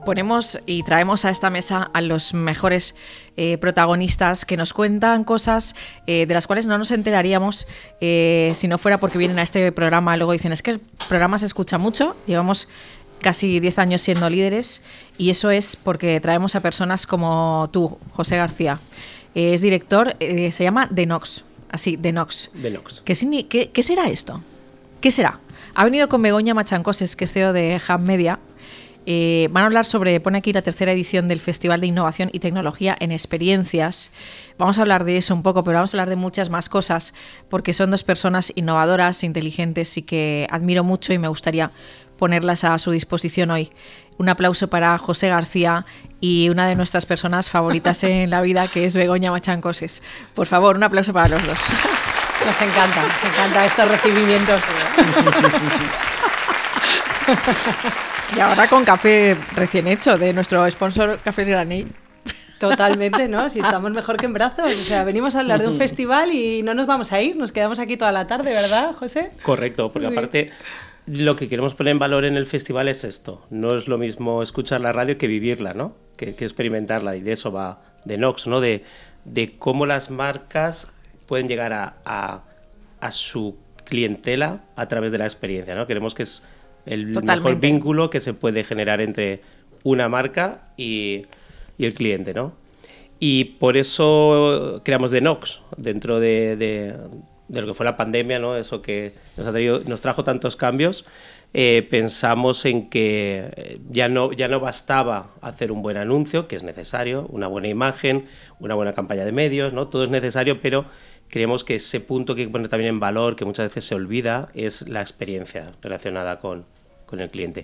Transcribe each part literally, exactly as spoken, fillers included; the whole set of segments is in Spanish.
Ponemos y traemos a esta mesa a los mejores eh, protagonistas que nos cuentan cosas eh, de las cuales no nos enteraríamos eh, si no fuera porque vienen a este programa. Luego dicen, es que el programa se escucha mucho, llevamos casi diez años siendo líderes y eso es porque traemos a personas como tú, José García. Eh, es director, eh, se llama Denox, así, Denox. Denox. ¿Qué, qué, ¿Qué será esto? ¿Qué será? Ha venido con Begoña Machancoses, que es C E O de Hub Media. Eh, van a hablar sobre, pone aquí la tercera edición del Festival de Innovación y Tecnología en Experiencias. Vamos a hablar de eso un poco, pero vamos a hablar de muchas más cosas, porque son dos personas innovadoras, inteligentes y que admiro mucho y me gustaría ponerlas a su disposición hoy. Un aplauso para José García y una de nuestras personas favoritas en la vida, que es Begoña Machancoses. Por favor, un aplauso para los dos. Nos encanta, nos encanta estos recibimientos. Y ahora con café recién hecho de nuestro sponsor Cafés Granell. Totalmente, ¿no? Si estamos mejor que en brazos. O sea, venimos a hablar de un festival y no nos vamos a ir, nos quedamos aquí toda la tarde, ¿verdad, José? Correcto, porque sí. Aparte lo que queremos poner en valor en el festival es esto. No es lo mismo escuchar la radio que vivirla, ¿no? Que, que experimentarla, y de eso va Denox, ¿no? De, de cómo las marcas pueden llegar a, a, a su clientela a través de la experiencia, ¿no? Queremos que es el Totalmente. mejor vínculo que se puede generar entre una marca y, y el cliente, ¿no? Y por eso creamos Denox dentro de, de, de lo que fue la pandemia, ¿no? Eso que nos, ha traído, nos trajo tantos cambios. Eh, pensamos en que ya no, ya no bastaba hacer un buen anuncio, que es necesario, una buena imagen, una buena campaña de medios, ¿no? Todo es necesario, pero creemos que ese punto que hay que poner también en valor, que muchas veces se olvida, es la experiencia relacionada con, con el cliente.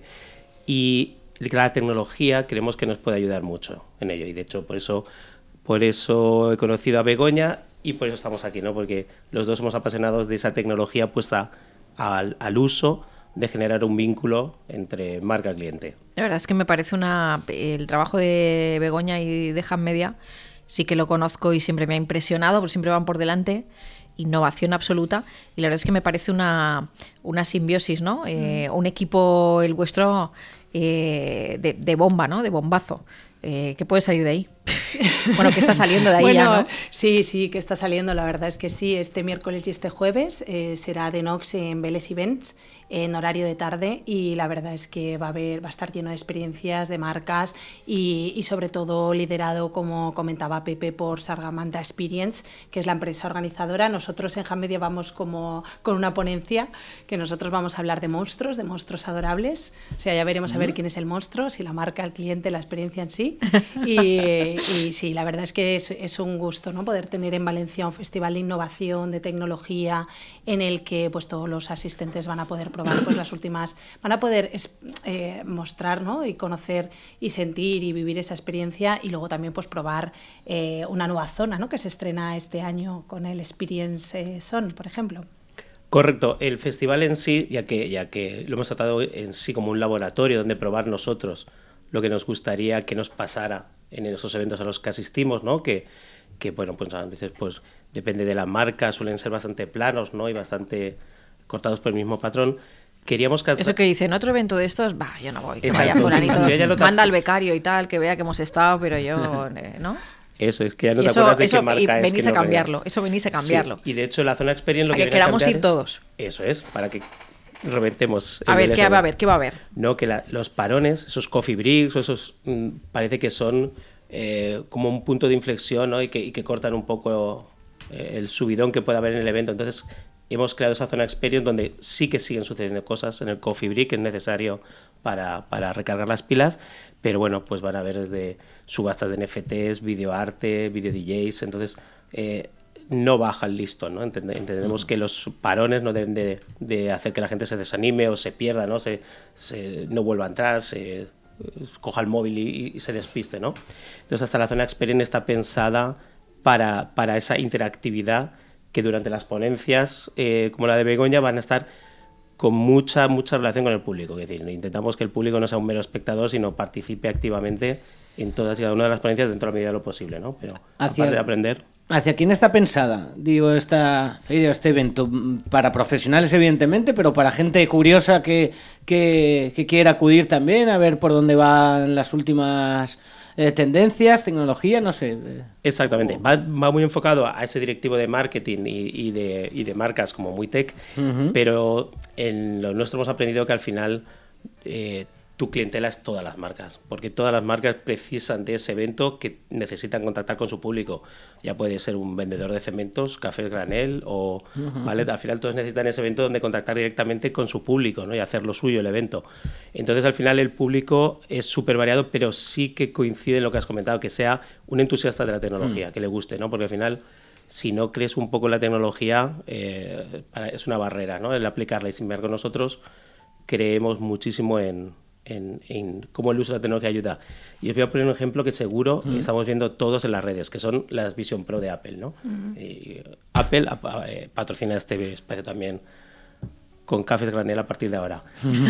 Y la tecnología creemos que nos puede ayudar mucho en ello. Y de hecho, por eso, por eso he conocido a Begoña y por eso estamos aquí, ¿no? Porque los dos somos apasionados de esa tecnología puesta al, al uso de generar un vínculo entre marca y cliente. La verdad es que me parece una el trabajo de Begoña y de Hub Media. Sí que lo conozco y siempre me ha impresionado, porque siempre van por delante, innovación absoluta, y la verdad es que me parece una, una simbiosis, ¿no? Eh, un equipo, el vuestro, eh, de, de bomba, ¿no? De bombazo. Eh, ¿Qué puede salir de ahí? Bueno, ¿qué está saliendo de ahí bueno, ya, no? Sí, sí, que está saliendo, la verdad es que sí. Este miércoles y este jueves eh, será Denox en Vélez Events, en horario de tarde, y la verdad es que va a haber, va a estar lleno de experiencias, de marcas y, y sobre todo liderado, como comentaba Pepe, por Sargamanta Experience, que es la empresa organizadora. Nosotros en Hub Media vamos como con una ponencia, que nosotros vamos a hablar de monstruos, de monstruos adorables. O sea, ya veremos a ver quién es el monstruo, si la marca, el cliente, la experiencia en sí. Y, y sí, la verdad es que es, es un gusto, ¿no? Poder tener en Valencia un festival de innovación, de tecnología, en el que pues todos los asistentes van a poder probar pues las últimas, van a poder eh, mostrar, ¿no? Y conocer y sentir y vivir esa experiencia, y luego también pues probar eh, una nueva zona, ¿no? Que se estrena este año con el Experience Zone, por ejemplo. Correcto, el festival en sí, ya que, ya que lo hemos tratado en sí como un laboratorio donde probar nosotros lo que nos gustaría que nos pasara en esos eventos a los que asistimos, ¿no? Que, que bueno, pues a veces pues depende de la marca, suelen ser bastante planos, ¿no? Y bastante cortados por el mismo patrón. Queríamos que... Eso que dicen, otro evento de estos, bah, yo no voy, que Exacto. vaya fulanito, manda al becario y tal, que vea que hemos estado, pero yo, ¿no? Eso, es que ya no te eso, acuerdas de eso, qué marca y es. venís que a no cambiarlo, vea. eso venís a cambiarlo. Sí, y de hecho la zona Experience lo a que que queramos ir es, todos. Eso es, para que reventemos. A ver, ¿qué va a haber? ¿Qué va a haber? No, que la, los parones, esos coffee breaks, o esos mmm, parece que son eh, como un punto de inflexión, ¿no? Y que, y que cortan un poco eh, el subidón que puede haber en el evento. Entonces hemos creado esa zona Experience donde sí que siguen sucediendo cosas en el coffee break, que es necesario para, para recargar las pilas, pero bueno, pues van a haber desde subastas de N F Ts, videoarte, video D Js, entonces eh, no baja el listón, ¿no? Entend- entendemos mm. que los parones no deben de, de hacer que la gente se desanime o se pierda, ¿no? Se, se, no vuelva a entrar, se coja el móvil y, y se despiste, ¿no? Entonces hasta la zona Experience está pensada para, para esa interactividad que durante las ponencias, eh, como la de Begoña, van a estar con mucha, mucha relación con el público. Es decir, intentamos que el público no sea un mero espectador, sino participe activamente en todas y cada una de las ponencias dentro de la medida de lo posible, ¿no? Pero Hacia, aparte de aprender... ¿hacia quién está pensada? Digo, esta feria, este evento, para profesionales evidentemente, pero para gente curiosa que, que, que quiera acudir también, a ver por dónde van las últimas eh, tendencias, tecnología, no sé. Exactamente, va, va muy enfocado a ese directivo de marketing y, y, de, y de marcas como muy tech, uh-huh. pero en lo nuestro hemos aprendido que al final eh, tu clientela es todas las marcas, porque todas las marcas precisan de ese evento que necesitan contactar con su público. Ya puede ser un vendedor de cementos, cafés granel, o uh-huh. ¿vale? Al final todos necesitan ese evento donde contactar directamente con su público, ¿no? Y hacer lo suyo el evento. Entonces al final el público es súper variado, pero sí que coincide en lo que has comentado, que sea un entusiasta de la tecnología, uh-huh. que le guste, ¿no? Porque al final, si no crees un poco en la tecnología, eh, es una barrera, ¿no? El aplicarla. Y sin embargo nosotros creemos muchísimo en En, en cómo el uso de la tecnología ayuda. Y os voy a poner un ejemplo que seguro uh-huh. estamos viendo todos en las redes, que son las Vision Pro de Apple, ¿no? Uh-huh. Y Apple eh, patrocina este espacio también con cafés granel a partir de ahora.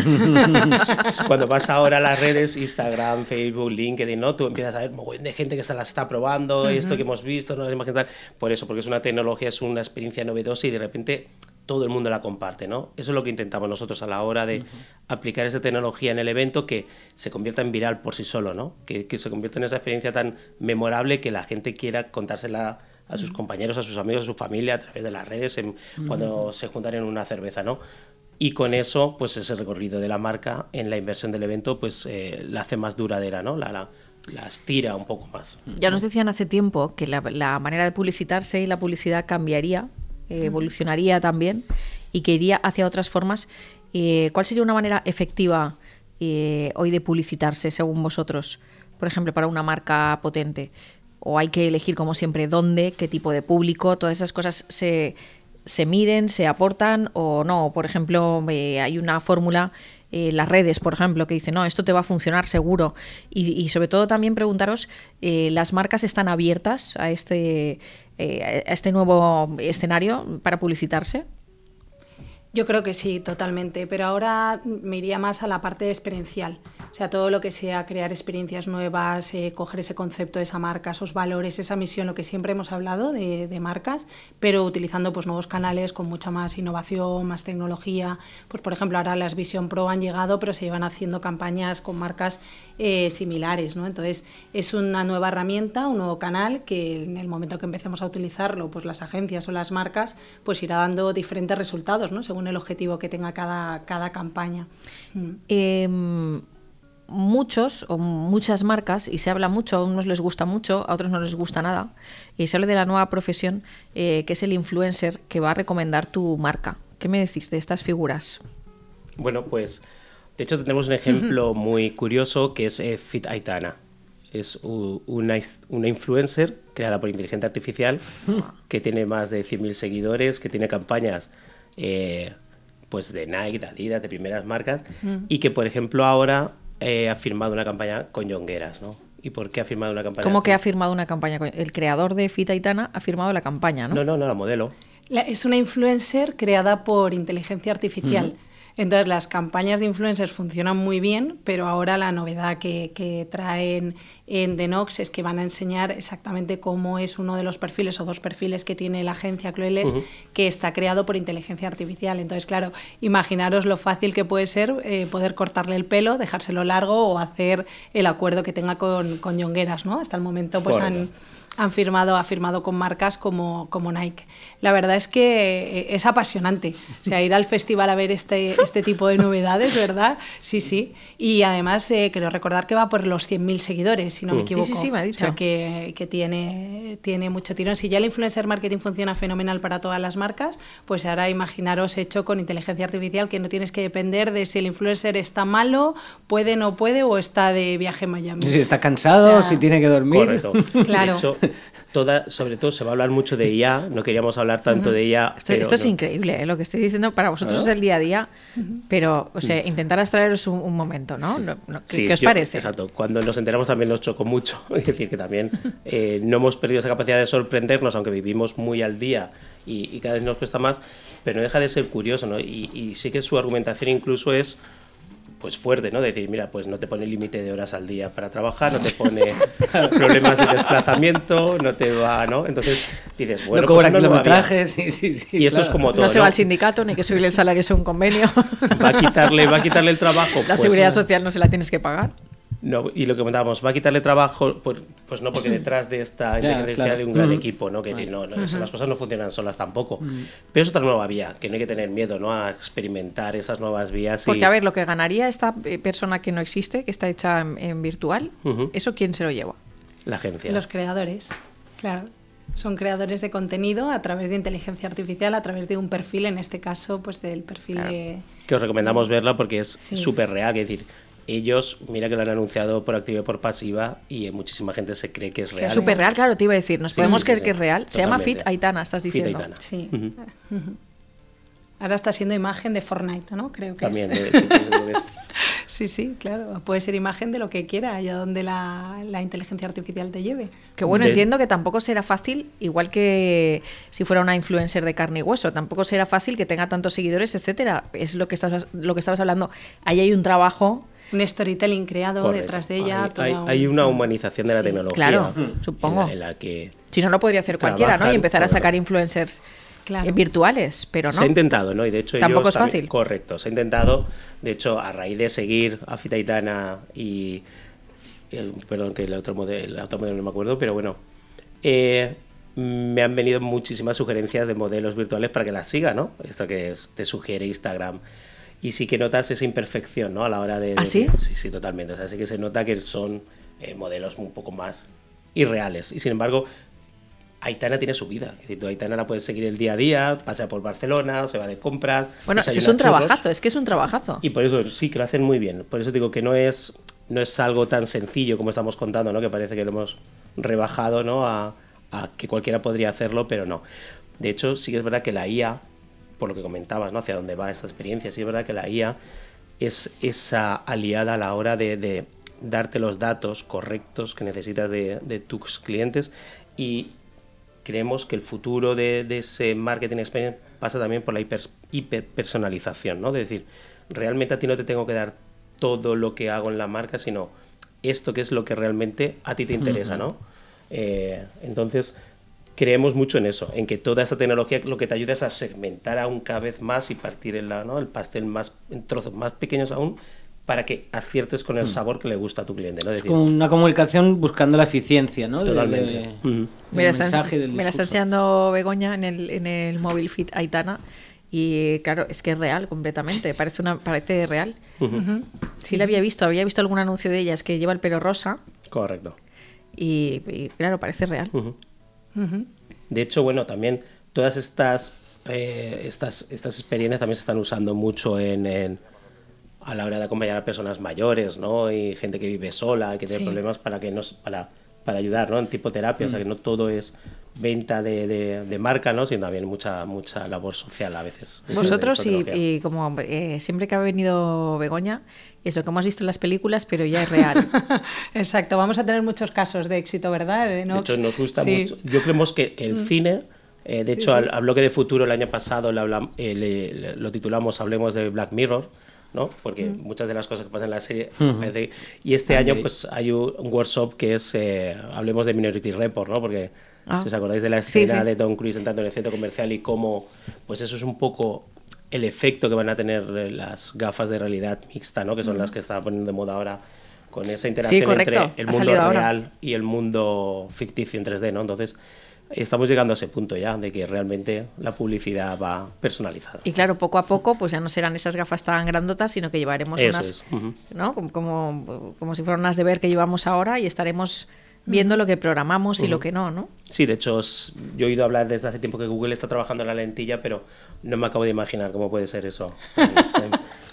Cuando vas ahora a las redes, Instagram, Facebook, LinkedIn, ¿no? Tú empiezas a ver un de gente que se la está probando, uh-huh. esto que hemos visto, no imagen tal. Por eso, porque es una tecnología, es una experiencia novedosa y de repente todo el mundo la comparte, ¿no? Eso es lo que intentamos nosotros a la hora de uh-huh. aplicar esa tecnología en el evento, que se convierta en viral por sí solo, ¿no? Que, que se convierta en esa experiencia tan memorable que la gente quiera contársela a sus uh-huh. compañeros, a sus amigos, a su familia, a través de las redes, en, uh-huh. cuando se juntan en una cerveza, ¿no? Y con eso, pues ese recorrido de la marca en la inversión del evento, pues eh, la hace más duradera, ¿no? La, la, la estira un poco más. Ya nos decían hace tiempo que la, la manera de publicitarse y la publicidad cambiaría, eh, evolucionaría también y que iría hacia otras formas. Eh, ¿Cuál sería una manera efectiva eh, hoy de publicitarse, según vosotros? Por ejemplo, para una marca potente. ¿O hay que elegir, como siempre, dónde, qué tipo de público? Todas esas cosas se, se miden, se aportan o no. Por ejemplo, eh, hay una fórmula, eh, las redes, por ejemplo, que dice, no, esto te va a funcionar seguro. Y, y sobre todo también preguntaros, eh, ¿las marcas están abiertas a este, eh, a este nuevo escenario para publicitarse? Yo creo que sí, totalmente, pero ahora me iría más a la parte experiencial, o sea, todo lo que sea crear experiencias nuevas, eh, coger ese concepto de esa marca, esos valores, esa misión, lo que siempre hemos hablado de, de marcas, pero utilizando pues nuevos canales con mucha más innovación, más tecnología. Pues por ejemplo, ahora las Vision Pro han llegado, pero se llevan haciendo campañas con marcas eh, similares, ¿no? Entonces es una nueva herramienta, un nuevo canal que en el momento que empecemos a utilizarlo, pues las agencias o las marcas, pues irá dando diferentes resultados, ¿no? Según el objetivo que tenga cada, cada campaña. Mm. Eh, muchos o muchas marcas, y se habla mucho, a unos les gusta mucho, a otros no les gusta nada, y se habla de la nueva profesión eh, que es el influencer que va a recomendar tu marca. ¿Qué me decís de estas figuras? Bueno, pues de hecho tenemos un ejemplo muy curioso que es eh, Fit Aitana. Es una, una influencer creada por inteligencia artificial que tiene más de cien mil seguidores, que tiene campañas eh, pues de Nike, de Adidas, de primeras marcas, mm. y que por ejemplo ahora eh, ha firmado una campaña con Jongueras, ¿no? ¿Y por qué ha firmado una campaña? ¿Cómo que ha firmado una campaña? El creador de Fit Aitana ha firmado la campaña, ¿no? No, no, no, la modelo. La, es una influencer creada por inteligencia artificial. Mm. Entonces las campañas de influencers funcionan muy bien, pero ahora la novedad que, que traen en Denox es que van a enseñar exactamente cómo es uno de los perfiles o dos perfiles que tiene la agencia Cloeles, uh-huh. que está creado por inteligencia artificial. Entonces, claro, imaginaros lo fácil que puede ser eh, poder cortarle el pelo, dejárselo largo o hacer el acuerdo que tenga con, con Jongueras, ¿no? Hasta el momento pues han... han firmado, ha firmado con marcas como, como Nike. La verdad es que es apasionante. O sea, ir al festival a ver este, este tipo de novedades, ¿verdad? Sí, sí. Y además, eh, quiero recordar que va por los cien mil seguidores, si no me equivoco. Sí, sí, sí, me ha dicho. O sea, que, que tiene, tiene mucho tirón. Si ya el influencer marketing funciona fenomenal para todas las marcas, pues ahora imaginaros hecho con inteligencia artificial, que no tienes que depender de si el influencer está malo, puede, no puede, o está de viaje en Miami. Si está cansado, o sea, si tiene que dormir. Correcto. Claro. De hecho, toda, sobre todo se va a hablar mucho de I A, no queríamos hablar tanto uh-huh. de I A. Esto, esto es no. increíble, ¿eh? Lo que estoy diciendo para vosotros ¿no? es el día a día, uh-huh. pero o sea, intentar abstraeros un, un momento, ¿no? no, no ¿Qué, sí, ¿qué os yo, parece? Exacto, cuando nos enteramos también nos chocó mucho, es decir, que también eh, no hemos perdido esa capacidad de sorprendernos, aunque vivimos muy al día y, y cada vez nos cuesta más, pero no deja de ser curioso, ¿no? Y, y sí que su argumentación incluso es pues fuerte, ¿no? Decir, mira, pues no te pone límite de horas al día para trabajar, no te pone problemas de desplazamiento, no te va, ¿no? Entonces dices, bueno, no cobra pues no kilometrajes, sí, sí, sí. Y esto claro. es como todo, No se ¿no? va al sindicato, ni que subirle el salario es un convenio. Va a quitarle, va a quitarle el trabajo. La pues, seguridad social no se la tienes que pagar. No, y lo que comentábamos, va a quitarle trabajo, pues, pues no, porque detrás de esta Ya, inteligencia claro. hay un gran Mm. equipo, ¿no? Que decir, no, no, Ujú. las cosas no funcionan solas tampoco. Mm. Pero es otra nueva vía, que no hay que tener miedo, ¿no? A experimentar esas nuevas vías. Porque, y... a ver, lo que ganaría esta eh, persona que no existe, que está hecha en, en virtual, Ujú. ¿eso quién se lo lleva? La agencia. Los creadores, claro. Son creadores de contenido a través de inteligencia artificial, a través de un perfil, en este caso, pues del perfil Claro. de... Que os recomendamos verla porque es Sí. súper real, es decir, ellos, mira que lo han anunciado por activa y por pasiva y muchísima gente se cree que es real. Súper real, claro, te iba a decir. Nos Sí, podemos sí, creer sí, que sí. es real. Se llama Fit Totalmente. Aitana, estás Fit diciendo. Aitana. Sí. Ujú. Ahora está siendo imagen de Fortnite, ¿no? Creo que También, es. eh, sí, sí, sí, ves. Sí, sí, claro. Puede ser imagen de lo que quiera, allá donde la, la inteligencia artificial te lleve. Que bueno, De- entiendo que tampoco será fácil, igual que si fuera una influencer de carne y hueso, tampoco será fácil que tenga tantos seguidores, etcétera. Es lo que estás, lo que estabas hablando. Ahí hay un trabajo. Un storytelling creado Correcto. detrás de ella. Hay, toda hay- un- hay una humanización de la Sí. tecnología. Claro, en supongo. la- en la que Si no, lo podría hacer cualquiera, ¿no? Y Trabajan, empezar a correcto. sacar influencers Claro. eh, virtuales, pero no. Se ha intentado, ¿no? Y de hecho Tampoco ellos es también- fácil. Correcto, se ha intentado. De hecho, a raíz de seguir a Fit Aitana y... el- perdón, que el otro modelo, el otro modelo no me acuerdo, pero bueno. eh, me han venido muchísimas sugerencias de modelos virtuales para que las siga, ¿no? Esto que es- te sugiere Instagram. Y sí que notas esa imperfección, ¿no? A la hora de... ¿Ah, de- sí? Sí, sí, totalmente. O sea, sí que se nota que son eh, modelos un poco más irreales. Y sin embargo, Aitana tiene su vida. Es decir, tú a Aitana la puedes seguir el día a día, pasea por Barcelona, se va de compras. Bueno, si es desayuna un churros. trabajazo, es que es un trabajazo. Y por eso sí que lo hacen muy bien. Por eso digo que no es, no es algo tan sencillo como estamos contando, ¿no? Que parece que lo hemos rebajado, ¿no? A, a que cualquiera podría hacerlo, pero no. De hecho, sí que es verdad que la I A, por lo que comentabas, ¿no? Hacia dónde va esta experiencia, sí es verdad que la I A es esa aliada a la hora de, de darte los datos correctos que necesitas de, de tus clientes, y creemos que el futuro de, de ese marketing experience pasa también por la hiper, hiperpersonalización, ¿no? De decir, realmente a ti no te tengo que dar todo lo que hago en la marca, sino esto que es lo que realmente a ti te interesa, ¿no? Eh, entonces, creemos mucho en eso, en que toda esta tecnología lo que te ayuda es a segmentar aún cada vez más y partir el, ¿no? el pastel más, en trozos más pequeños aún, para que aciertes con el sabor que le gusta a tu cliente, ¿no? Es decir, Con una comunicación buscando la eficiencia, ¿no? De- totalmente. de- Ujú. del Me la, está, mensaje y del me la está discurso. enseñando Begoña en el, en el móvil Fit Aitana. Y claro, es que es real completamente. Parece una parece real. Ujú. Sí la había visto, había visto algún anuncio de ella, es que lleva el pelo rosa. Correcto. Y, y, claro, parece real. Ujú. Ujú. De hecho, bueno, también todas estas, eh, estas, estas experiencias también se están usando mucho en, en- a la hora de acompañar a personas mayores, ¿no? Y gente que vive sola, que tiene Sí. problemas para que nos, para, para ayudar, ¿no? En tipo terapia, o sea que no todo es venta de, de, de marca, ¿no? Sino también mucha, mucha labor social a veces. de- de Vosotros, y, fotografía. y como eh, siempre que ha venido Begoña, eso que hemos visto en las películas, pero ya es real. Exacto, vamos a tener muchos casos de éxito, ¿verdad? De, De Nox. hecho, nos gusta Sí. mucho. Yo creemos que, que el cine, eh, de hecho, sí. al, al bloque de futuro el año pasado le hablam- eh, le- le- lo titulamos Hablemos de Black Mirror, ¿no? Porque muchas de las cosas que pasan en la serie... parece- y este año pues hay un un workshop que es eh, Hablemos de Minority Report, ¿no? Porque Ah. si os acordáis de la Sí, escena sí. de Tom Cruise entrando en el centro comercial y cómo, pues eso es un poco el efecto que van a tener eh, las gafas de realidad mixta, ¿no? Que son las que están poniendo de moda ahora, con esa interacción correcto. entre el Ha mundo salido ahora. real y el mundo ficticio en tres D, ¿no? Entonces, estamos llegando a ese punto ya, de que realmente la publicidad va personalizada. Y claro, poco a poco, pues ya no serán esas gafas tan grandotas, sino que llevaremos Eso unas, es, ujú. ¿no? Como, como, como si fueran unas de ver que llevamos ahora y estaremos viendo lo que programamos y lo que no, ¿no? Sí, de hecho, os- yo he oído hablar desde hace tiempo que Google está trabajando en la lentilla, pero no me acabo de imaginar cómo puede ser eso. No sé.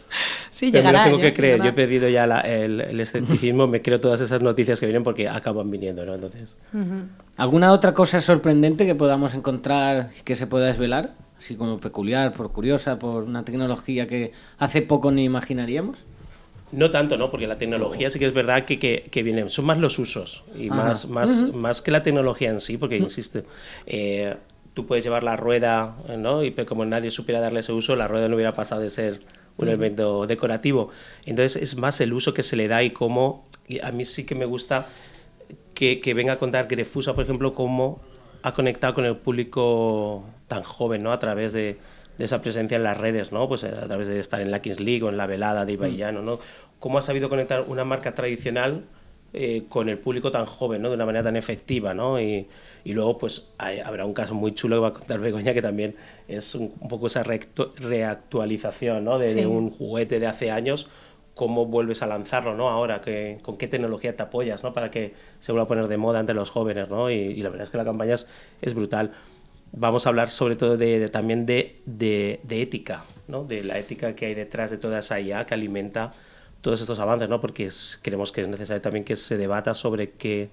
Sí, Pero me lo llegará. tengo ya- que creer. Yo he llegará. perdido ya la- el, el escepticismo, me creo todas esas noticias que vienen porque acaban viniendo, ¿no? Entonces, ¿Alguna otra cosa sorprendente que podamos encontrar que se pueda desvelar? Así como peculiar, por curiosa, por una tecnología que hace poco ni imaginaríamos. no tanto, ¿no? Porque la tecnología sí que es verdad que, que, que vienen, son más los usos y Ajá. más, más, más que la tecnología en sí, porque insisto, eh, tú puedes llevar la rueda, ¿no? Y pero como nadie supiera darle ese uso, la rueda no hubiera pasado de ser un elemento decorativo. Entonces es más el uso que se le da y cómo, y a mí sí que me gusta que, que venga a contar Grefusa, por ejemplo, cómo ha conectado con el público tan joven, ¿no? A través de, de esa presencia en las redes, ¿no? Pues a través de estar en la Kings League o en la velada de Ibai Llano, ¿no? Cómo ha sabido conectar una marca tradicional eh, con el público tan joven, ¿no? De una manera tan efectiva, ¿no? Y, y luego pues hay, habrá un caso muy chulo que va a contar Begoña, que también es un, un poco esa reactu reactualización, ¿no? De, sí. de un juguete de hace años, cómo vuelves a lanzarlo, ¿no? Ahora, que, con qué tecnología te apoyas, ¿no? Para que se vuelva a poner de moda entre los jóvenes, ¿no? Y, y la verdad es que la campaña es, es brutal. Vamos a hablar sobre todo de, de, también de, de, de ética, ¿no? De la ética que hay detrás de toda esa I A que alimenta todos estos avances, ¿no? Porque es, creemos que es necesario también que se debata sobre qué,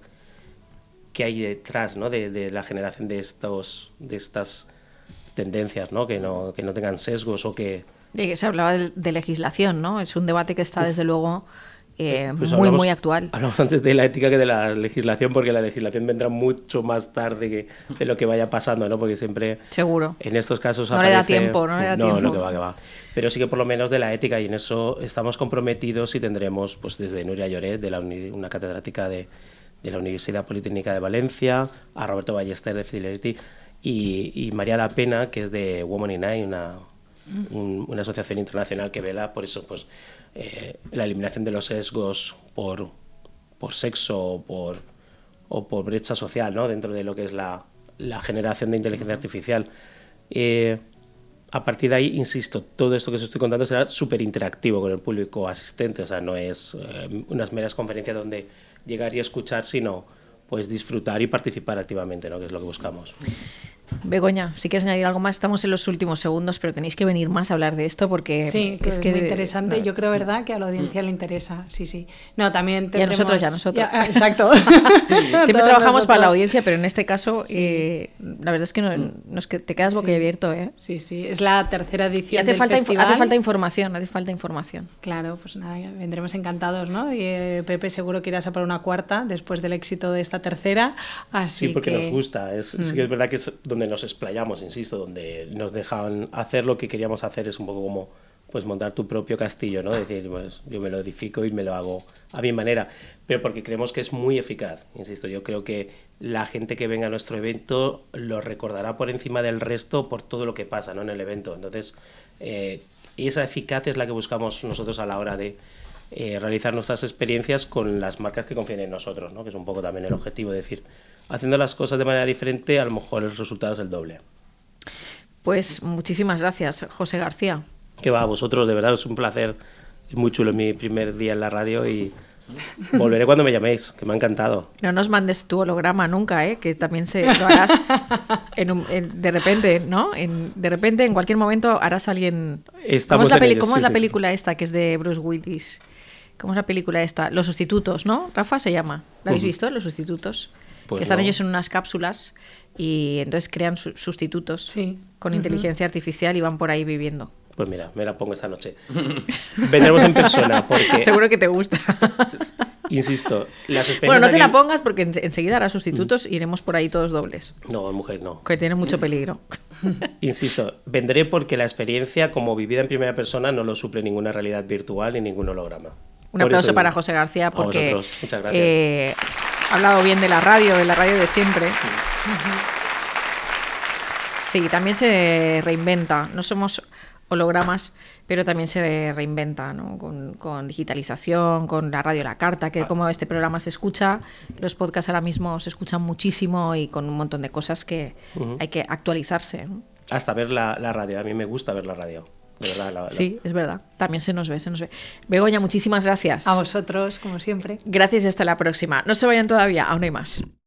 qué hay detrás, ¿no? de, de la generación de, estos, de estas tendencias, ¿no? Que, no, que no tengan sesgos o que... De, se hablaba de, de legislación, ¿no? Es un debate que está, Uf. desde luego, eh, pues muy, hablamos, muy actual. Hablamos antes de la ética que de la legislación, porque la legislación vendrá mucho más tarde que de lo que vaya pasando, ¿no? Porque siempre... Seguro. En estos casos no aparece... le da tiempo, no le da no, tiempo. No, que va, que va. Pero sí que por lo menos de la ética, y en eso estamos comprometidos y tendremos, pues desde Nuria Lloret, de la uni, una catedrática de, de la Universidad Politécnica de Valencia, a Roberto Ballester de Fidelity y, y María da Pena, que es de Women in A I, una, un, una asociación internacional que vela por eso, pues eh, la eliminación de los sesgos por, por sexo o por, o por brecha social, ¿no? Dentro de lo que es la, la generación de inteligencia artificial. Eh, A partir de ahí, insisto, todo esto que os estoy contando será súper interactivo con el público asistente, o sea, no es eh, unas meras conferencias donde llegar y escuchar, sino pues disfrutar y participar activamente, ¿no? Que es lo que buscamos. Begoña, si quieres añadir algo más, estamos en los últimos segundos, pero tenéis que venir más a hablar de esto porque sí, es, es que muy interesante. No. Yo creo, verdad, que a la audiencia le interesa. Sí, sí. No, también tendremos... Y a nosotros, ya a nosotros. Ya, exacto. Siempre trabajamos nosotros. Para la audiencia, pero en este caso, sí. eh, la verdad es que, no, no es que te quedas boquiabierto, ¿eh? Sí, sí. Es la tercera edición y hace del falta festival. Hace falta información, hace falta información. Claro, pues nada, vendremos encantados, ¿no? Y eh, Pepe seguro que irás a por una cuarta después del éxito de esta tercera. Así sí, porque que... nos gusta. Es, mm. Sí que es verdad que es donde nos explayamos, insisto, donde nos dejan hacer lo que queríamos hacer. Es un poco como pues montar tu propio castillo, ¿no? Decir, pues yo me lo edifico y me lo hago a mi manera, pero porque creemos que es muy eficaz. Insisto, yo creo que la gente que venga a nuestro evento lo recordará por encima del resto por todo lo que pasa, ¿no? En el evento. Entonces, eh, esa eficacia es la que buscamos nosotros a la hora de eh, realizar nuestras experiencias con las marcas que confían en nosotros, ¿no? Que es un poco también el objetivo, de decir, haciendo las cosas de manera diferente, a lo mejor el resultado es el doble. Pues muchísimas gracias, José García. Que va, a vosotros, de verdad, es un placer. Es muy chulo mi primer día en la radio y volveré cuando me llaméis, que me ha encantado. No nos mandes tu holograma nunca, ¿eh? Que también se lo harás en un, en, de repente, ¿no? En, de repente, en cualquier momento, harás a alguien... Estamos ¿Cómo es, la, peli... ellos, ¿cómo sí, es la sí. película esta que es de Bruce Willis? ¿Cómo es la película esta? Los sustitutos, ¿no? Rafa se llama. ¿La habéis uh-huh. visto? Los sustitutos. Pues que están no. ellos en unas cápsulas y entonces crean su sustitutos sí. con uh-huh. inteligencia artificial y van por ahí viviendo. Pues mira, me la pongo esta noche. Vendremos en persona porque... Seguro que te gusta. Insisto, las experiencias... Bueno, no te aquí... la pongas porque enseguida harás sustitutos y iremos por ahí todos dobles. No, mujer, no. Que tiene mucho peligro. Insisto, vendré porque la experiencia como vivida en primera persona no lo suple ninguna realidad virtual ni ningún holograma. Un por aplauso eso, para José García porque Muchas gracias. Eh, ha hablado bien de la radio, de la radio de siempre. Sí, sí, también se reinventa. No somos hologramas, pero también se reinventa, ¿no? Con, con digitalización, con la radio a la carta, que como este programa se escucha, los podcasts ahora mismo se escuchan muchísimo y con un montón de cosas que uh-huh. hay que actualizarse, ¿no? Hasta ver la, la radio, a mí me gusta ver la radio. De verdad, la, la... Sí, es verdad. También se nos ve, se nos ve. Begoña, muchísimas gracias. A vosotros, como siempre. Gracias y hasta la próxima. No se vayan todavía, aún hay más.